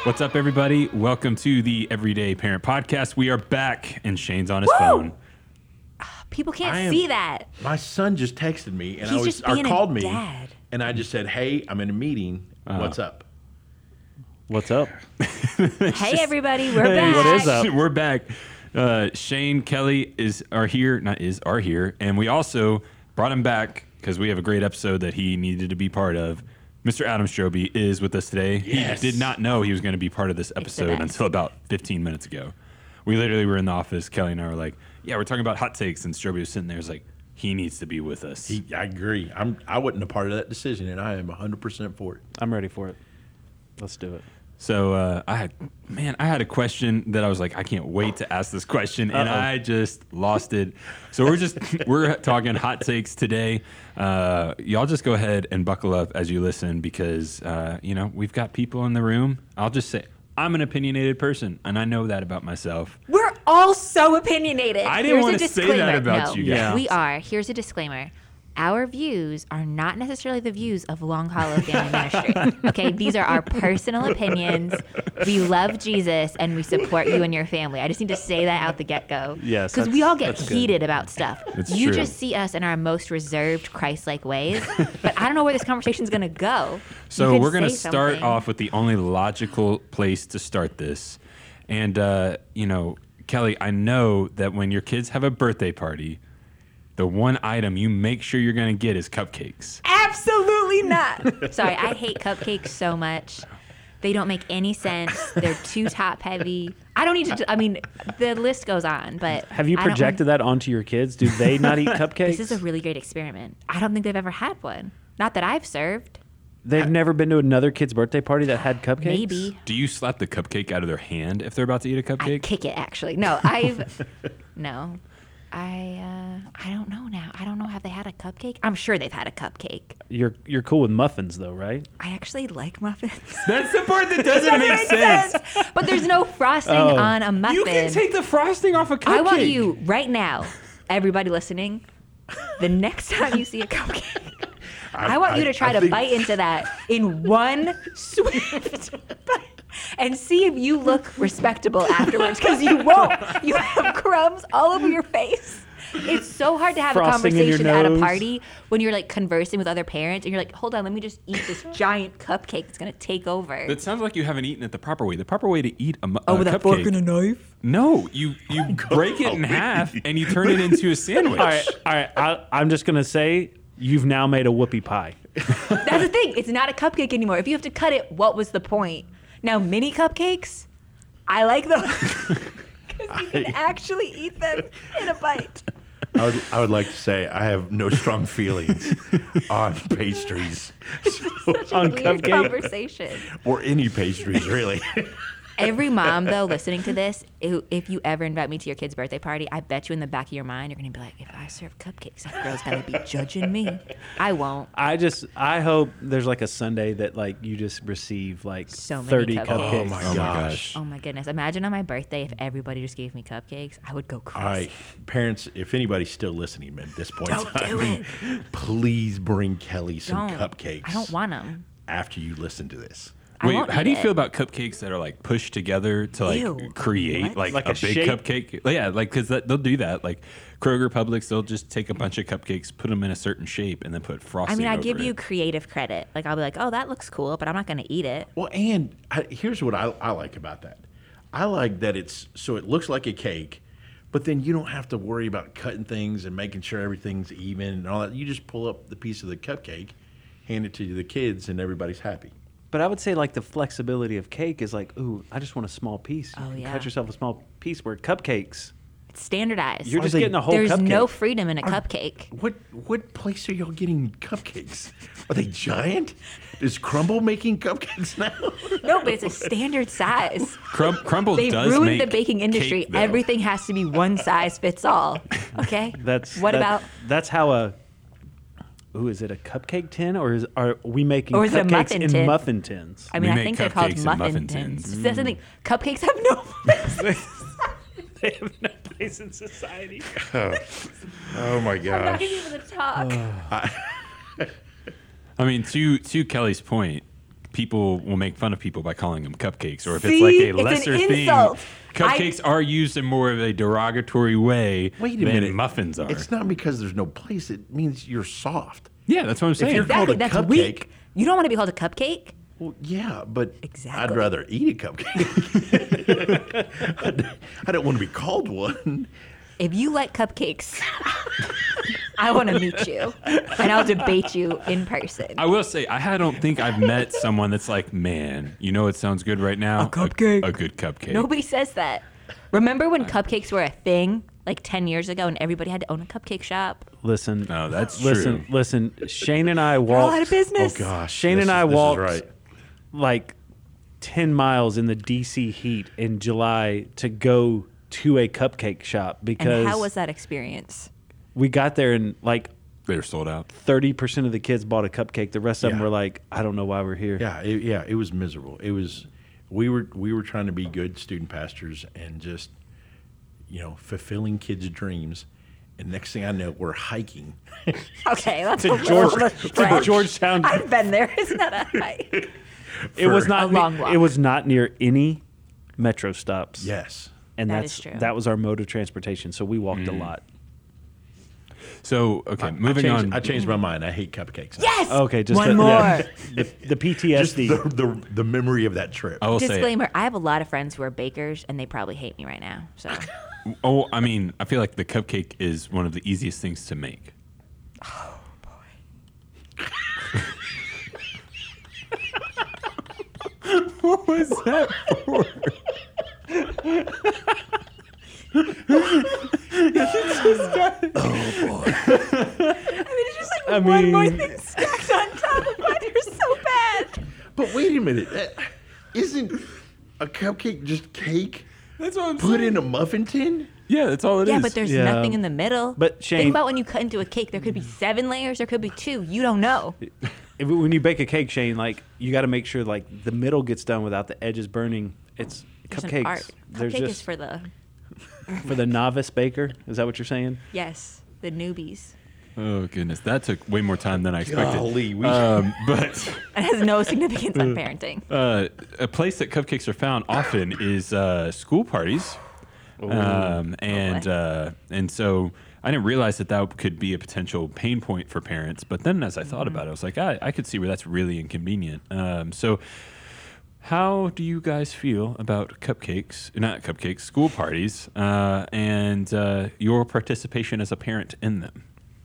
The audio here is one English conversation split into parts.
What's up, everybody? Welcome to the Everyday Parent Podcast. We are back, and Shane's on his phone. People can't see that. My son just texted me, and He's just being called a me, dad. and I just said, "Hey, I'm in a meeting. What's up?" What's up? Hey, everybody, we're back. What is up? We're back. Shane, Kelly are here, and we also brought him back because we have a great episode that he needed to be part of. Mr. Adam Strobe is with us today. Yes. He did not know he was going to be part of this episode best. until about 15 minutes ago. We literally were in the office. Kelly and I were like, "Yeah, we're talking about hot takes," and Strobe was sitting there. He was like, "He needs to be with us." I agree. I wasn't a part of that decision, and I am 100% for it. I'm ready for it. Let's do it. So I had a question that I was like, I can't wait to ask this question, and I just lost it. So we're talking hot takes today. Y'all just go ahead and buckle up as you listen because we've got people in the room. I'll just say I'm an opinionated person, and I know that about myself. We're all so opinionated. I didn't Here's want a to say disclaimer. that about you guys. Yeah. We are. Here's a disclaimer. Our views are not necessarily the views of Long Hollow Family Ministry. Okay, these are our personal opinions. We love Jesus and we support you and your family. I just need to say that out the get-go. Yes, because we all get that's good. heated about stuff. It's You true. just see us in our most reserved, Christ-like ways. But I don't know where this conversation's gonna go. So You could we're going to say start something. off with the only logical place to start this. And, Kelly, I know that when your kids have a birthday party, the one item you make sure you're going to get is cupcakes. Absolutely not. Sorry, I hate cupcakes so much. They don't make any sense. They're too top heavy. I don't need to. I mean, the list goes on, but Have you I don't projected that onto your kids? Do they not eat cupcakes? This is a really great experiment. I don't think they've ever had one. Not that I've served. They've never been to another kid's birthday party that had cupcakes? Maybe. Do you slap the cupcake out of their hand if they're about to eat a I cupcake? kick it, actually. No, no. I don't know now. I don't know. Have they had a cupcake? I'm sure they've had a cupcake. You're cool with muffins, though, right? I actually like muffins. That's the part that doesn't make sense. But there's no frosting on a muffin. You can take the frosting off a cupcake. I want you right now, everybody listening, the next time you see a cupcake, I want you to try to bite into that in one swift bite and see if you look respectable afterwards, because you won't. You have crumbs all over your face. It's so hard to have Frosting a in your conversation at a nose. party when you're like conversing with other parents and you're like, hold on, let me just eat this giant cupcake that's going to take over. That sounds like you haven't eaten it the proper way. The proper way to eat a with a cupcake. fork and a knife? No, you break it in half and you turn it into a sandwich. All right. I'm just going to say you've now made a whoopie pie. That's the thing. It's not a cupcake anymore. If you have to cut it, what was the point? Now, mini cupcakes, I like them because you can actually eat them in a bite. I would like to say I have no strong feelings on pastries Such a On weird cupcake? conversation. or any pastries, really. Every mom, though, listening to this, if you ever invite me to your kid's birthday party, I bet you in the back of your mind, you're going to be like, if I serve cupcakes, that girl's going to be judging me. I won't. I hope there's like a Sunday that like you just receive like So many 30 cupcakes. cupcakes. Oh my Oh my gosh. Oh, my goodness. Imagine on my birthday if everybody just gave me cupcakes. I would go All crazy. right, parents, if anybody's still listening at this point in Don't time, do it. please bring Kelly some Don't. cupcakes. I don't want them. after you listen to this. I Wait, won't how eat do you it. feel about cupcakes that are like pushed together to like Ew. create What? like Like a a big shape? cupcake? Yeah, like because they'll do that. Like Kroger, Publix, they'll just take a bunch of cupcakes, put them in a certain shape, and then put frosting. I mean, I over give it. you creative credit. Like, I'll be like, oh, that looks cool, but I'm not going to eat it. Well, and here's what I like about that. I like that it looks like a cake, but then you don't have to worry about cutting things and making sure everything's even and all that. You just pull up the piece of the cupcake, hand it to the kids, and everybody's happy. But I would say like the flexibility of cake is like, ooh, I just want a small piece. You Oh, can yeah. Cut yourself a small piece. Where cupcakes, It's standardized. you're just they- getting a whole There's cupcake. no freedom in a cupcake. What place are y'all getting cupcakes? Are they giant? Is Crumble making cupcakes now? No, but it's a standard size. Crumble They does ruined make the baking industry. cake, though. Everything has to be one size fits all. Okay? That's how a. Ooh, is it a cupcake tin or are we making Or is it a cupcakes muffin in tin? muffin tins? I mean, We I make think they're called cupcakes and muffin muffin tins. tins. That's the thing. Cupcakes have no place. They have no place in society. Oh my I'm not gosh. even going to talk. I mean, to Kelly's point, people will make fun of people by calling them cupcakes, or if See? it's like a It's an lesser thing. insult. Cupcakes are used in more of a derogatory way Wait a than minute. muffins are. It's not because there's no place. It means you're soft. Yeah, that's what I'm saying. you're called Exactly. a That's cupcake. weak. You don't want to be called a cupcake. Well, yeah, but Exactly. I'd rather eat a cupcake. I don't want to be called one. If you like cupcakes, I want to meet you, and I'll debate you in person. I will say, I don't think I've met someone that's like, man, you know what sounds good right now? A cupcake. A good cupcake. Nobody says that. Remember when cupcakes were a thing like 10 years ago and everybody had to own a cupcake shop? Listen. No, that's listen. true. Listen. Shane and I They're all out walked of business. Oh gosh, Shane this and is- I this is walked right. like 10 miles in the DC heat in July to go to a cupcake shop because And how was that experience? we got there and like They're sold out. 30% of the kids bought a cupcake. The rest of them Yeah. were like, I don't know why we're here. Yeah, it was miserable. It was we were trying to be good student pastors and just fulfilling kids' dreams. And next thing I know, we're hiking. Okay, that's To a little George- of a stretch. to Georgetown. I've been there. It's not a hike. It was a not long walk. it was not near any metro stops. Yes. And That that's is true. that was our mode of transportation. So we walked a lot. So, okay, moving on. I changed my mind. I hate cupcakes. now. Yes. Okay, just one the, more. yeah, the Just PTSD. the memory of that trip. I will say, Disclaimer: I have a lot of friends who are bakers, and they probably hate me right now. So I mean, I feel like the cupcake is one of the easiest things to make. What was that for? I mean, it's just like one more thing stacked on top of mine. You're so bad. But wait a minute. Isn't a cupcake just cake That's what I'm put in a muffin tin? Yeah, that's all it is. Yeah, but there's Yeah. nothing in the middle. But Shane- think about when you cut into a cake. There could be 7 layers. There could be 2. You don't know. When you bake a cake, Shane, like you got to make sure like the middle gets done without the edges burning. It's There's an cupcakes. art. There's Cupcake just is for the for the novice baker. Is that what you're saying? yes, the newbies. Oh goodness, that took way more time than I expected. Golly, But It has no significance on parenting. a place that cupcakes are found often is school parties, and so I didn't realize that could be a potential pain point for parents. But then, as I thought about it, I was like, I could see where that's really inconvenient. So, how do you guys feel about cupcakes? Not cupcakes, school parties, and your participation as a parent in them?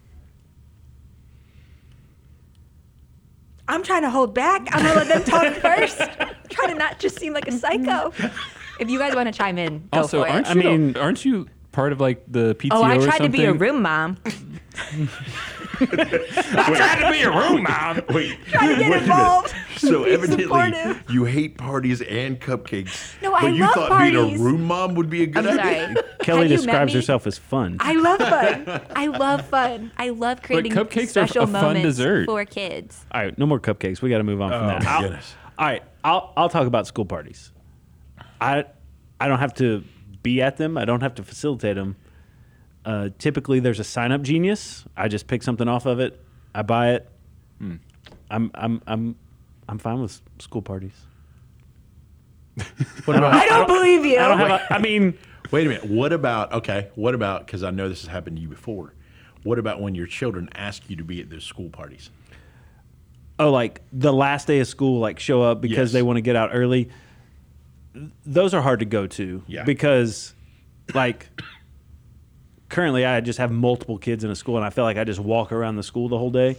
I'm trying to hold back. I'm gonna let them talk first. Try to not just seem like a psycho. If you guys want to chime in, go Also, for it. aren't you part of like the PTO Oh, I or tried to be a something? room mom. I tried to be a room mom. Wait, Trying to get wait a minute. involved. So Be evidently, supportive. you hate parties and cupcakes. No, but I you love thought being parties. a room mom would be a good I'm idea. sorry. Kelly Have you met describes me? herself as fun. I love fun. I love fun. I love creating cupcakes are special a fun moments dessert. for kids. All right, no more cupcakes. We got to move on from Oh, that. my I'll- goodness. All right, I'll talk about school parties. I don't have to be at them. I don't have to facilitate them. Typically, there's a sign up genius. I just pick something off of it. I buy it. I'm fine with school parties. What about? I don't believe you. I don't have. I mean, Wait a minute. What about? Because I know this has happened to you before. What about when your children ask you to be at those school parties? oh, like the last day of school, like show up because Yes. they want to get out early. Those are hard to go to Yeah. because, like, currently I just have multiple kids in a school, and I feel like I just walk around the school the whole day.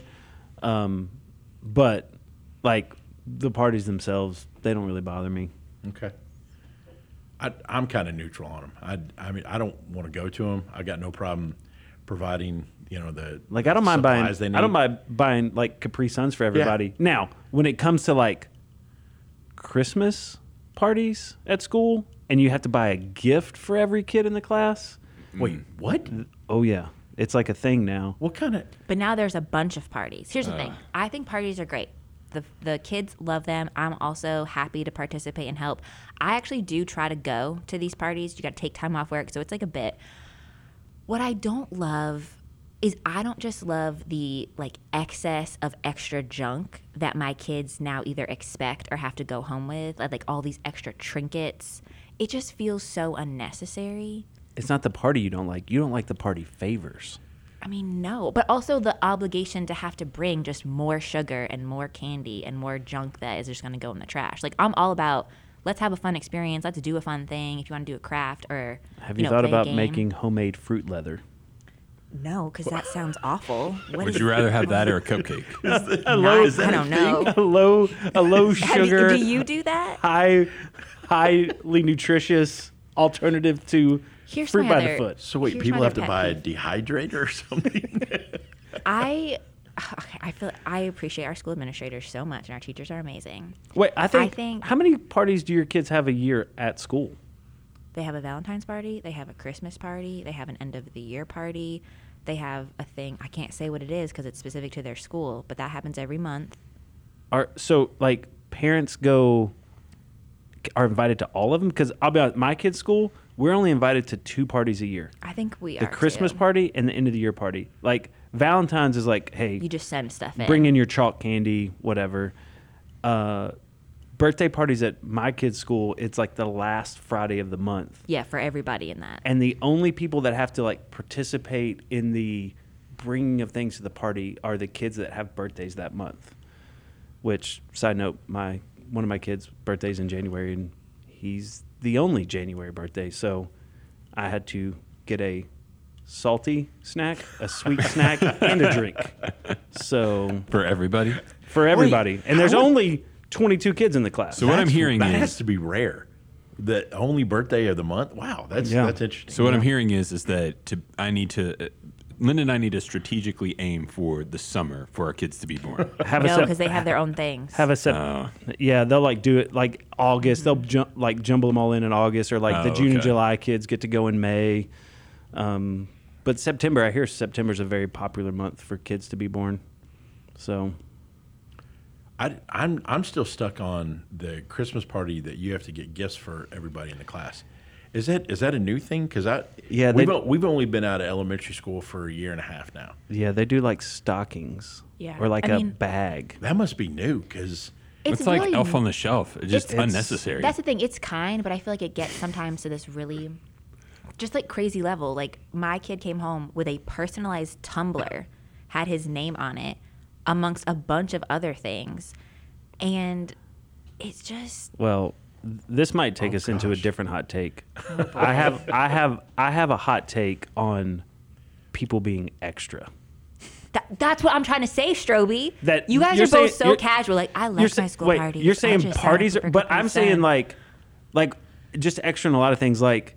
But like the parties themselves, they don't really bother me. Okay. I'm kind of neutral on them. I mean, I don't want to go to them. I got no problem providing, the Like I don't mind buying. supplies they need. I don't mind buying like Capri Suns for everybody. Now, when it comes to like Christmas parties at school, and you have to buy a gift for every kid in the class. Wait, what? Oh yeah, it's like a thing now. What kind of? But now there's a bunch of parties. Here's the thing. I think parties are great. The kids love them. I'm also happy to participate and help. I actually do try to go to these parties. You got to take time off work, so it's like a bit. What I don't love is I don't just love the like excess of extra junk that my kids now either expect or have to go home with, like all these extra trinkets. It just feels so unnecessary. It's not the party you don't like. You don't like the party favors. I mean, no, but also the obligation to have to bring just more sugar and more candy and more junk that is just going to go in the trash. Like, I'm all about, let's have a fun experience. Let's do a fun thing. If you want to do a craft or, Have you thought about making homemade fruit leather? No, because that sounds awful. Would you rather have that or a cupcake? I don't know. A low sugar. Do you do that? Highly nutritious alternative to Here's fruit my by the other- foot. So wait, Here's people my have to pet buy a peeve. dehydrator or something? I feel I appreciate our school administrators so much, and our teachers are amazing. Wait, I think think- how many parties do your kids have a year at school? They have a Valentine's party. They have a Christmas party. They have an end of the year party. They have a thing. I can't say what it is because it's specific to their school, but that happens every month. So like parents are invited to all of them? Because I'll be honest, my kids' school, we're only invited to 2 parties a year. I think we The are Christmas too. party and the end of the year party. Like Valentine's is like, hey, You just send stuff in. bring in your chalk candy, whatever. Birthday parties at my kids' school, it's like the last Friday of the month. Yeah, for everybody in that. And the only people that have to like participate in the bringing of things to the party are the kids that have birthdays that month. Which, side note, one of my kids' birthdays in January, and he's the only January birthday, so I had to get a salty snack, a sweet snack, and a drink. So For everybody? for everybody, and there's how would- only 22 kids in the class. So what I'm hearing that is has to be rare. The only birthday of the month. Wow, that's interesting. So what I'm hearing is that Linda and I need to strategically aim for the summer for our kids to be born. have a No, sep- because they have their own things. have a yeah, they'll like do it like August. They'll jumble them all in August, or like the Oh, June and okay. July kids get to go in May. But September, I hear September's a very popular month for kids to be born. So I'm still stuck on the Christmas party that you have to get gifts for everybody in the class. Is that a new thing? Because we've only been out of elementary school for a year and a half now. yeah, they do like stockings, Yeah, or like I a mean- bag. That must be new because It's like really- Elf on the Shelf. It's just It's- unnecessary. That's the thing. It's kind, but I feel like it gets sometimes to this really, just like crazy level. Like my kid came home with a personalized tumbler, had his name on it, amongst a bunch of other things, and it's just Well, this might take us into a gosh. different hot take. I have a hot take on people being extra. that's what I'm trying to say, Stroby. That you guys you're are both saying- so casual. Like I love my school parties. You're I saying just parties, asked for but I'm saying consent. like just extra in a lot of things, like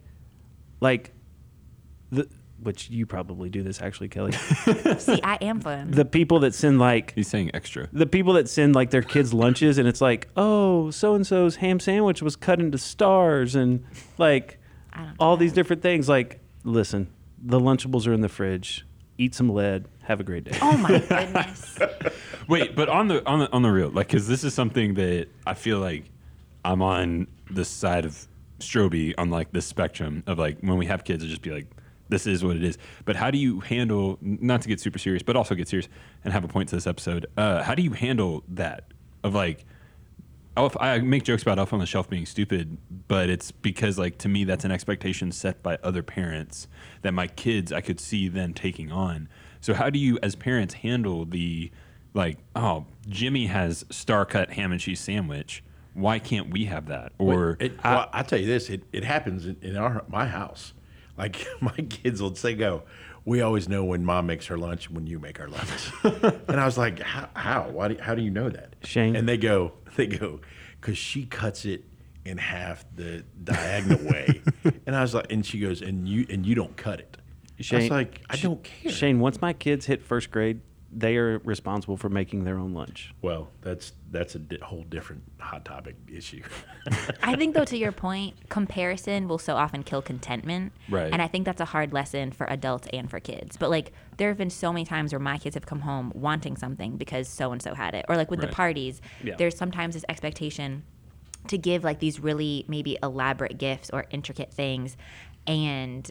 which you probably do this actually, Kelly. See, I am fun. The people that send like He's saying extra. the people that send like their kids lunches, and it's like, oh, so and so's ham sandwich was cut into stars, and like I don't do all that. these different things. Like, listen, the Lunchables are in the fridge. Eat some lead. Have a great day. Oh my goodness. Wait, but on the real, like, because this is something that I feel like I'm on the side of Stroby on like this spectrum of like when we have kids, it just be like, this is what it is. But how do you handle, not to get super serious, but also get serious and have a point to this episode? How do you handle that of like, I make jokes about Elf on the Shelf being stupid, but it's because like to me that's an expectation set by other parents that my kids I could see then taking on. So how do you as parents handle the like, oh, Jimmy has star cut ham and cheese sandwich. Why can't we have that? Or well, I tell you this, it happens in my house. Like my kids will say, we always know when mom makes her lunch when you make our lunch. And I was like, how? How do you know that? Shane? And they go, because she cuts it in half the diagonal way. And I was like, and she goes, and you don't cut it. I was like, I don't care. Shane, once my kids hit first grade, they are responsible for making their own lunch. Well, that's a whole different hot topic issue. I think, though, to your point, comparison will so often kill contentment. Right. And I think that's a hard lesson for adults and for kids. But, like, there have been so many times where my kids have come home wanting something because so-and-so had it. Or, like, with the Right. parties, Yeah. there's sometimes this expectation to give, like, these really maybe elaborate gifts or intricate things. And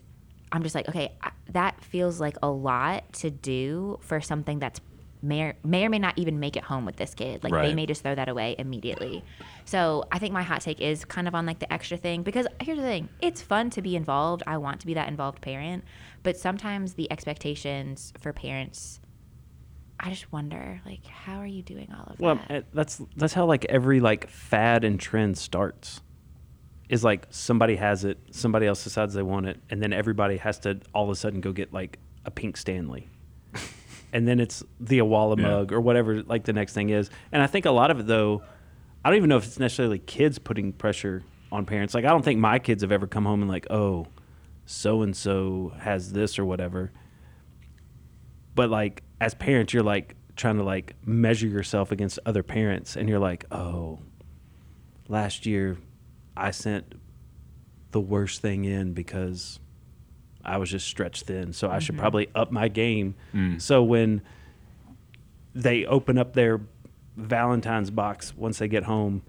I'm just like, okay, that feels like a lot to do for something that's may or may not even make it home with this kid. Like, they may just throw that away immediately. So I think my hot take is kind of on like the extra thing, because here's the thing. It's fun to be involved. I want to be that involved parent. But sometimes the expectations for parents, I just wonder, like, how are you doing all of that? Well, that's how like every like fad and trend starts. Is like somebody has it, somebody else decides they want it, and then everybody has to all of a sudden go get like a pink Stanley. And then it's the Awala mug or whatever like the next thing is. And I think a lot of it, though, I don't even know if it's necessarily kids putting pressure on parents. Like, I don't think my kids have ever come home and like, oh, so-and-so has this or whatever. But like, as parents, you're like trying to like measure yourself against other parents. And you're like, oh, last year I sent the worst thing in because I was just stretched thin, so I should probably up my game. So when they open up their Valentine's box once they get home,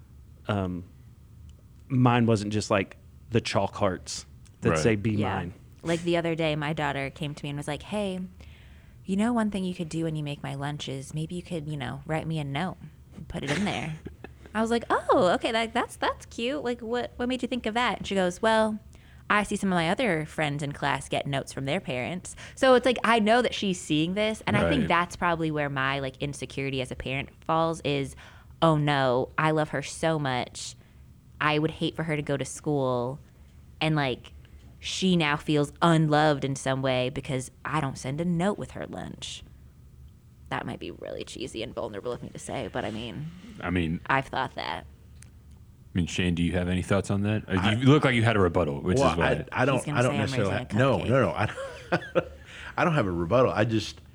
mine wasn't just like the chalk hearts that say "be mine." Like the other day, my daughter came to me and was like, "Hey, you know, one thing you could do when you make my lunch is maybe you could, write me a note and put it in there." I was like, "Oh, okay, that's cute. Like, what made you think of that?" And she goes, "Well, I see some of my other friends in class get notes from their parents." So it's like, I know that she's seeing this. And I think that's probably where my like insecurity as a parent falls is, oh no, I love her so much. I would hate for her to go to school and like she now feels unloved in some way because I don't send a note with her lunch. That might be really cheesy and vulnerable of me to say, but I mean, I've thought that. Shane, do you have any thoughts on that? You look like you had a rebuttal, which is why I don't necessarily. No, I don't have a rebuttal. I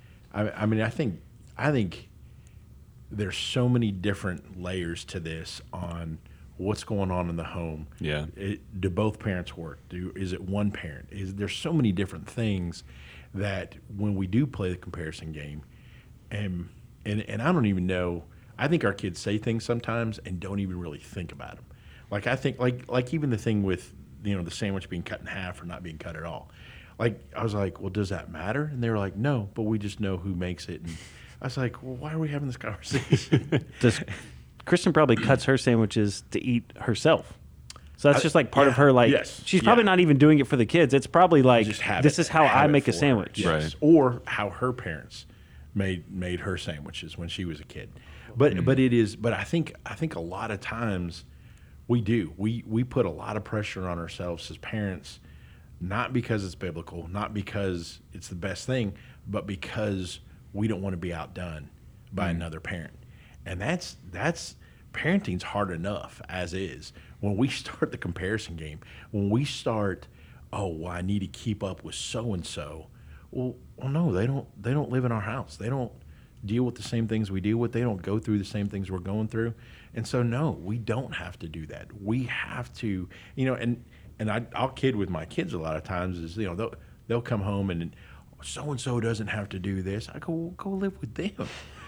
think there's so many different layers to this on what's going on in the home. Yeah. Do both parents work? Is it one parent? There's so many different things that when we do play the comparison game, and I don't even know. I think our kids say things sometimes and don't even really think about them. Like, I think, like even the thing with, the sandwich being cut in half or not being cut at all. Like, I was like, well, does that matter? And they were like, no, but we just know who makes it. And I was like, well, why are we having this conversation? Kristen probably cuts her sandwiches to eat herself. So that's just like part of her, like, she's probably not even doing it for the kids. It's probably like, this is how I make a sandwich. Yes. Right. Or how her parents made her sandwiches when she was a kid. But I think a lot of times we put a lot of pressure on ourselves as parents, not because it's biblical, not because it's the best thing, but because we don't want to be outdone by another parent. And that's parenting's hard enough as is. When we start the comparison game, when we start, oh, well, I need to keep up with so and so. Well, no, they don't live in our house. They don't deal with the same things we deal with. They don't go through the same things we're going through. And so, no, we don't have to do that. We have to, and I'll kid with my kids a lot of times is, they'll come home and so-and-so doesn't have to do this. I go, well, go live with them.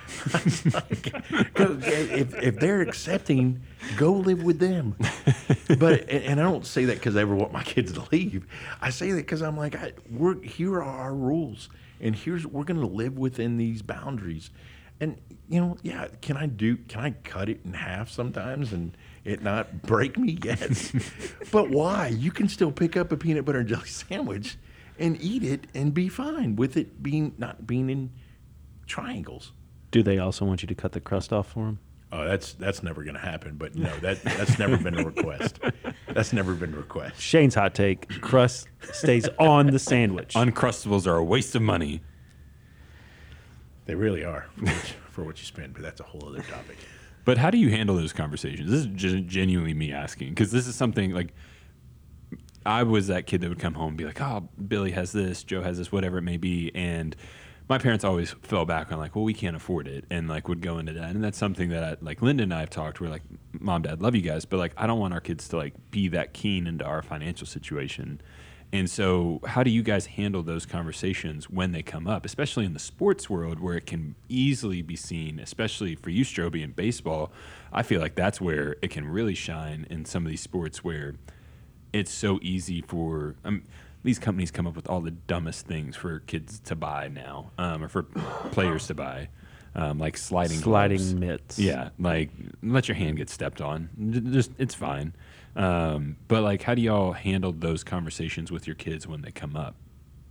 If they're accepting, go live with them. But and I don't say that because I ever want my kids to leave. I say that because I'm like, here are our rules, and we're going to live within these boundaries. And can I cut it in half sometimes and it not break me? Yes. But why? You can still pick up a peanut butter and jelly sandwich and eat it and be fine with it not being in triangles. Do they also want you to cut the crust off for them? Oh, that's never going to happen. But no, that's never been a request. That's never been a request. Shane's hot take: crust stays on the sandwich. Uncrustables are a waste of money. They really are for what you spend, but that's a whole other topic. But how do you handle those conversations? This is just genuinely me asking, because this is something like I was that kid that would come home and be like, oh, Billy has this, Joe has this, whatever it may be, and my parents always fell back on like, well, we can't afford it, and like would go into that. And that's something that Linda and I have talked. We're like, Mom, Dad, love you guys, but like I don't want our kids to like be that keen into our financial situation. And so how do you guys handle those conversations when they come up, especially in the sports world where it can easily be seen, especially for you, Stroby, in baseball? I feel like that's where it can really shine in some of these sports where it's so easy for these companies come up with all the dumbest things for kids to buy now, or for players to buy, like sliding gloves. mitts. Yeah, like let your hand get stepped on. Just it's fine. But like, how do y'all handle those conversations with your kids when they come up?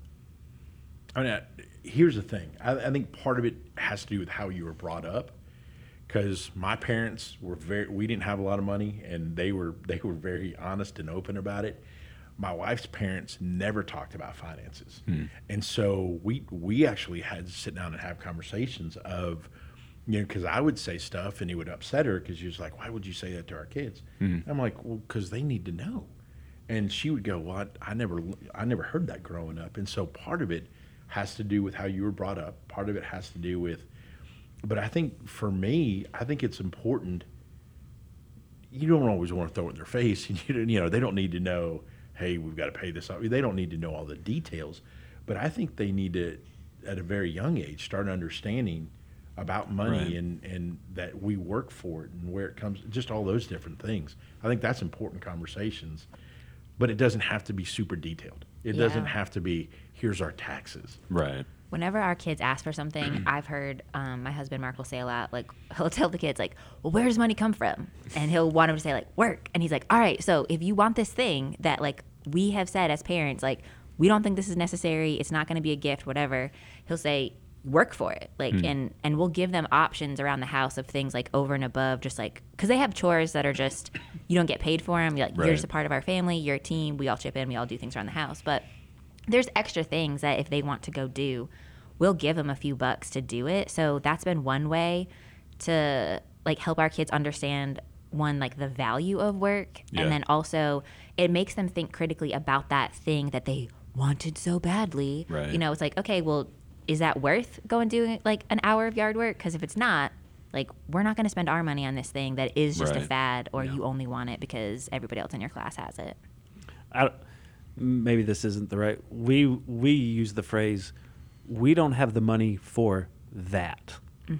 I mean, here's the thing. I think part of it has to do with how you were brought up. Because my parents we didn't have a lot of money, and they were very honest and open about it. My wife's parents never talked about finances, and so we actually had to sit down and have conversations of, because I would say stuff and it would upset her because she was like, "Why would you say that to our kids?" I'm like, "Well, because they need to know," and she would go, "Well, I never heard that growing up," and so part of it has to do with how you were brought up. Part of it has to do with. But I think for me, I think it's important. You don't always want to throw it in their face. They don't need to know, hey, we've got to pay this off. They don't need to know all the details. But I think they need to, at a very young age, start understanding about money and that we work for it and where it comes, just all those different things. I think that's important conversations. But it doesn't have to be super detailed. It doesn't have to be, here's our taxes. Right. Whenever our kids ask for something, I've heard my husband Mark will say a lot, like he'll tell the kids like, well, where does money come from? And he'll want them to say like work. And he's like, all right, so if you want this thing that like we have said as parents, like we don't think this is necessary, it's not going to be a gift, whatever, he'll say work for it. Like and we'll give them options around the house of things like over and above, just like because they have chores that are just you don't get paid for them. You're like you're just a part of our family, you're a team, we all chip in, we all do things around the house, but there's extra things that if they want to go do, we'll give them a few bucks to do it. So that's been one way to like help our kids understand like the value of work. Yeah. And then also it makes them think critically about that thing that they wanted so badly. Right. It's like, okay, well, is that worth going doing like an hour of yard work? Because if it's not, like we're not going to spend our money on this thing that is just a fad, or you only want it because everybody else in your class has it. Maybe this isn't the right. We use the phrase, we don't have the money for that.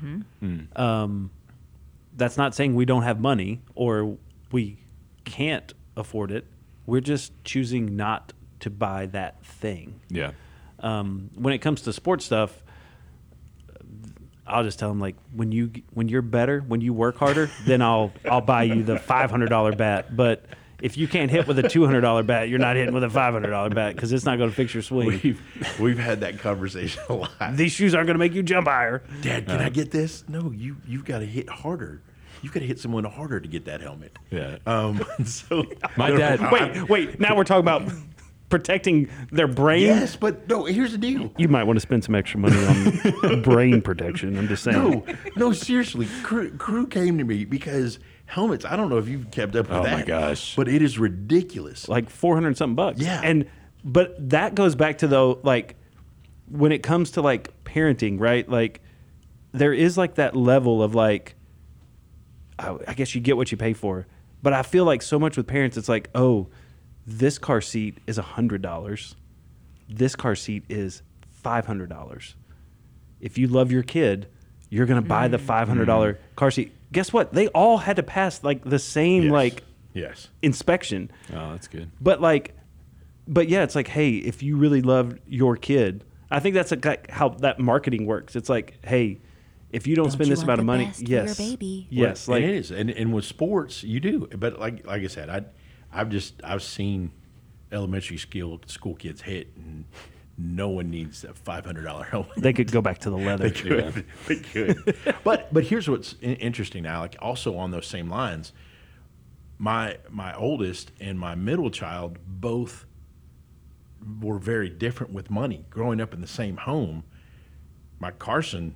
That's not saying we don't have money or we can't afford it. We're just choosing not to buy that thing. Yeah. When it comes to sports stuff, I'll just tell them like when you're better, when you work harder, then I'll buy you the $500 bat. But if you can't hit with a $200 bat, you're not hitting with a $500 bat because it's not going to fix your swing. We've had that conversation a lot. These shoes aren't going to make you jump higher. Dad, can I get this? No, you've got to hit harder. You've got to hit someone harder to get that helmet. Yeah. So My dad. Wait. Now we're talking about protecting their brain. Yes, but no. Here's the deal. You might want to spend some extra money on brain protection. I'm just saying. No. Seriously, Crew came to me because helmets. I don't know if you've kept up with that. Oh my gosh! But it is ridiculous. Like $400 something bucks. Yeah. But that goes back to though, like when it comes to like parenting, right? Like there is like that level of like, I guess you get what you pay for. But I feel like so much with parents, it's like, oh, this car seat is $100. This car seat is $500. If you love your kid, you're going to buy the $500 car seat. Guess what? They all had to pass like the same inspection. Oh, that's good. But yeah, it's like, hey, if you really love your kid, I think that's how that marketing works. It's like, hey, if you don't spend this amount of money, yes, for your baby. Yes, like it is, and with sports, you do. But like I said, I've seen elementary school kids hit, and no one needs a $500 helmet. They could go back to the leather. They could. But here's what's interesting, Alec. Also on those same lines, my oldest and my middle child both were very different with money. Growing up in the same home, my Carson,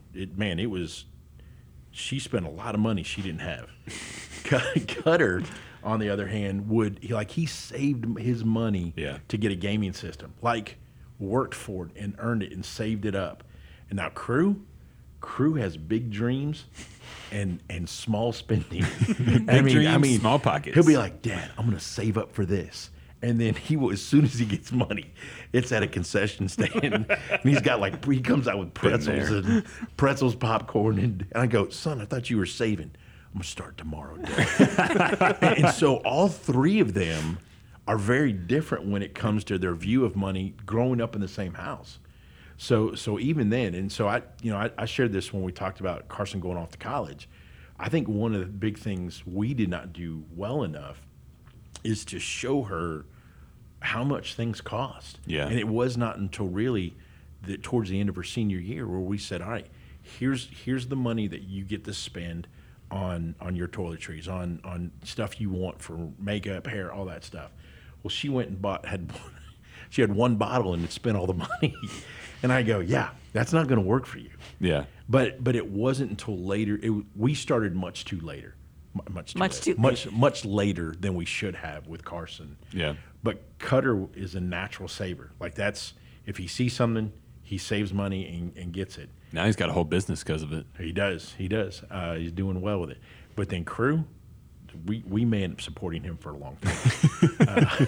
she spent a lot of money she didn't have. Cutter, on the other hand, he saved his money to get a gaming system. Like, worked for it and earned it and saved it up. And now Crew has big dreams and small spending. Big dreams, small pockets. He'll be like, Dad, I'm going to save up for this. And then as soon as he gets money, it's at a concession stand. And he's got he comes out with pretzels, popcorn. And I go, son, I thought you were saving. I'm going to start tomorrow, Dad. And so all three of them are very different when it comes to their view of money growing up in the same house. So even then, and so I shared this when we talked about Carson going off to college. I think one of the big things we did not do well enough is to show her how much things cost. Yeah. And it was not until really towards the end of her senior year where we said, all right, here's the money that you get to spend on your toiletries, on stuff you want for makeup, hair, all that stuff. Well, she went and she had one bottle and had spent all the money. And I go, yeah, that's not going to work for you. Yeah. But it wasn't until later. We started much too later. Much later than we should have with Carson. Yeah. But Cutter is a natural saver. Like that's, if he sees something, he saves money and gets it. Now he's got a whole business because of it. He does. He's doing well with it. But then Crew, we may end up supporting him for a long time.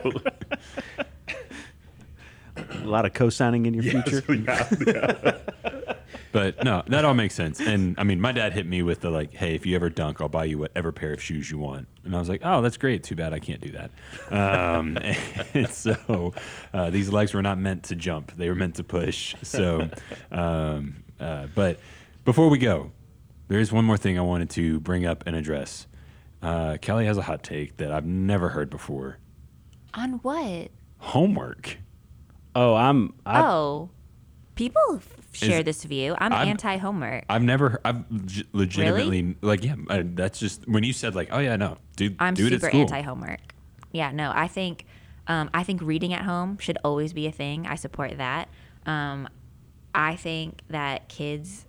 A lot of co-signing in your future. Yeah. But no, that all makes sense. And I mean, my dad hit me with the like, hey, if you ever dunk, I'll buy you whatever pair of shoes you want. And I was like, oh, that's great. Too bad I can't do that. And so these legs were not meant to jump. They were meant to push. So, but before we go, there's one more thing I wanted to bring up and address. Kelly has a hot take that I've never heard before. On what? Homework. People share this view. I'm anti-homework. I've legitimately, Really? like, yeah, that's just, when you said like, oh yeah, no, dude, I'm do it at super school. anti-homework. Yeah, no, I think reading at home should always be a thing. I support that. I think that kids,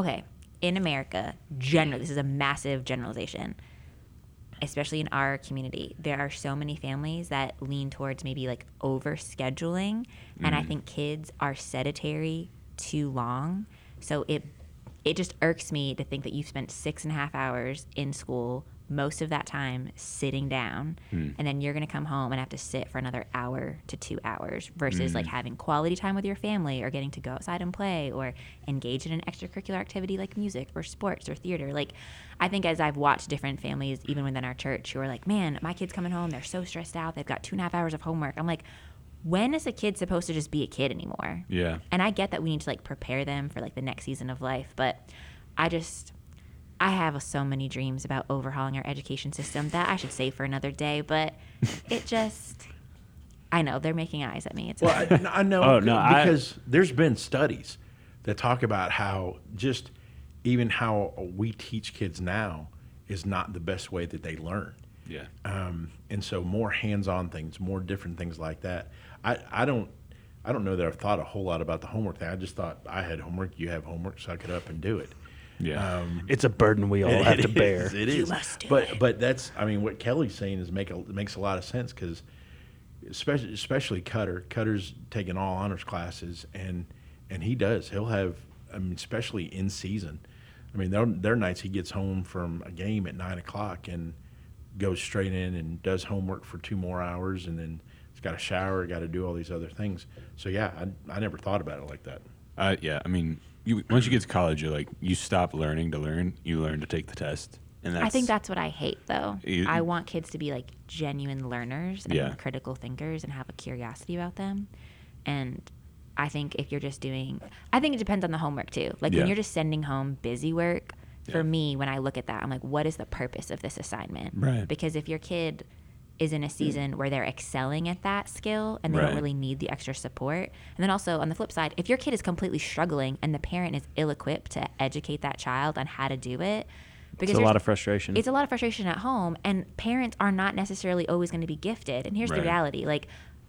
in America, generally, this is a massive generalization, especially in our community, there are so many families that lean towards maybe like over scheduling. And I think kids are sedentary too long. So it just irks me to think that you've spent 6.5 hours in school, most of that time sitting down, and then you're going to come home and have to sit for another hour to 2 hours versus like having quality time with your family or getting to go outside and play or engage in an extracurricular activity like music or sports or theater. Like, I think as I've watched different families, even within our church, who are like, man, my kid's coming home, they're so stressed out, they've got 2.5 hours of homework. I'm like, when is a kid supposed to just be a kid anymore? Yeah. And I get that we need to like prepare them for like the next season of life, but I have so many dreams about overhauling our education system that I should save for another day, but it just, I know they're making eyes at me. It's I know. Oh, no, because there's been studies that talk about how just even how we teach kids now is not the best way that they learn. Yeah. And so more hands-on things, more different things like that. I don't know that I've thought a whole lot about the homework thing. I just thought I had homework, you have homework, suck it up and do it. Yeah. It's a burden we all have to bear. It is. You must do but that's, I mean, what Kelly's saying is makes a lot of sense because especially Cutter's taking all honors classes and he does. He'll have, I mean, especially in season. I mean, there are nights he gets home from a game at 9 o'clock and goes straight in and does homework for 2 more hours and then he's got to shower, got to do all these other things. So yeah, I never thought about it like that. Yeah. I mean, once you get to college, you're like, you stop learning to learn. You learn to take the test. And I think that's what I hate, though. You- I want kids to be like genuine learners and Yeah. critical thinkers and have a curiosity about them. And I think if you're just doing, I think it depends on the homework too. Like Yeah. when you're just sending home busy work, Yeah. for me, when I look at that, I'm like, what is the purpose of this assignment? Right. Because if your kid is in a season where they're excelling at that skill and they Right. don't really need the extra support. And then also on the flip side, if your kid is completely struggling and the parent is ill-equipped to educate that child on how to do it, because It's a there's- lot of frustration. it's a lot of frustration at home, and parents are not necessarily always going to be gifted. And here's the Right. reality. Like,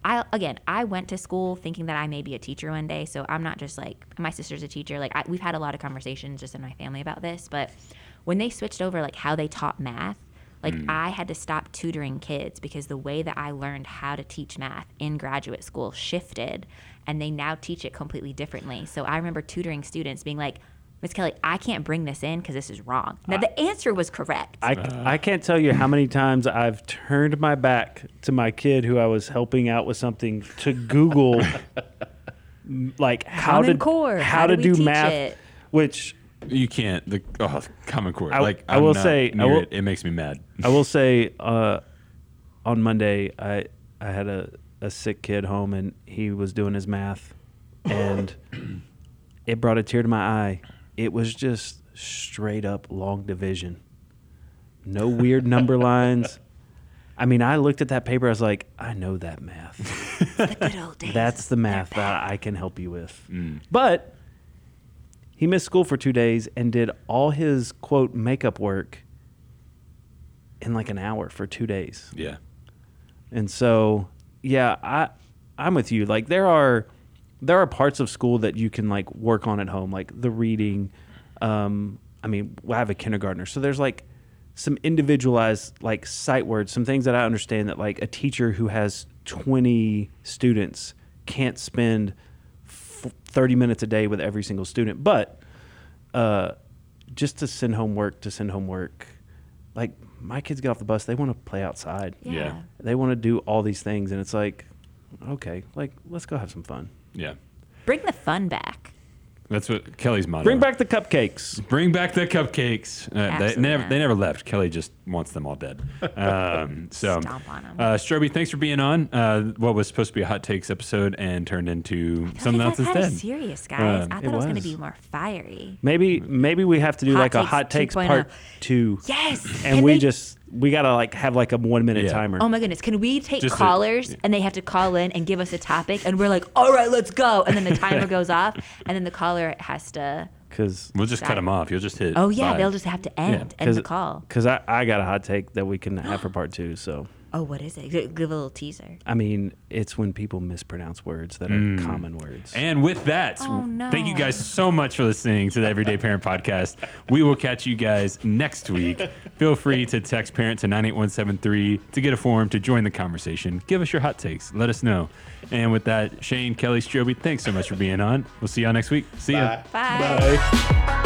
I went to school thinking that I may be a teacher one day, so I'm not just like, my sister's a teacher. Like, we've had a lot of conversations just in my family about this, but when they switched over, like, how they taught math, like, I had to stop tutoring kids because the way that I learned how to teach math in graduate school shifted, and they now teach it completely differently. So I remember tutoring students being like, Miss Kelly, I can't bring this in because this is wrong. Now, the answer was correct. I can't tell you how many times I've turned my back to my kid who I was helping out with something to Google like how Common Core, how how to do we do teach math, it? which You can't. The Common Core. I I'm will not say- near it. It makes me mad. I will say on Monday I had a sick kid home, and he was doing his math, and it brought a tear to my eye. It was just straight up long division. No weird number lines. I mean, I looked at that paper. I was like, I know that math. The good old days. That's the math that I can help you with. But he missed school for 2 days and did all his, quote, makeup work in like an hour for 2 days. Yeah. And so, yeah, I'm with you. Like, there are parts of school that you can, like, work on at home, like the reading. I mean, I have a kindergartner, so there's, like, some individualized, like, sight words, some things that I understand that, like, a teacher who has 20 students can't spend 30 minutes a day with every single student. But just to send homework, like, my kids get off the bus, they want to play outside. Yeah. They want to do all these things, and it's like, okay, like, let's go have some fun. Yeah. Bring the fun back. That's what Kelly's motto. Bring back the cupcakes. Bring back the cupcakes. They Absolutely. never left. Kelly just wants them all dead. So, Stomp on 'em. Stroby, thanks for being on. What was supposed to be a hot takes episode and turned into something else That's kind of instead. serious, guys. I thought it was going to was. be more fiery. Maybe we have to do Hot like a Takes hot takes 2.0. part 2. Yes. And Can we gotta like have like a 1 minute Yeah. timer. Oh my goodness. Can we take Just a- callers and they have to call in and give us a topic and we're like, all right, let's go. And then the timer goes off and then the caller has to, Because We'll just cut them off. You'll just hit. oh yeah, bye. they'll just have to end the call. I got a hot take that we can have for part 2. So Oh, what is it? Give a little teaser. I mean, it's when people mispronounce words that are common words. And with that, Oh, no. thank you guys so much for listening to the Everyday Parent Podcast. We will catch you guys next week. Feel free to text parent to 98173 to get a form to join the conversation. Give us your hot takes. Let us know. And with that, Shane, Kelly, Stroby, thanks so much for being on. We'll see y'all next week. See ya. Bye. Bye.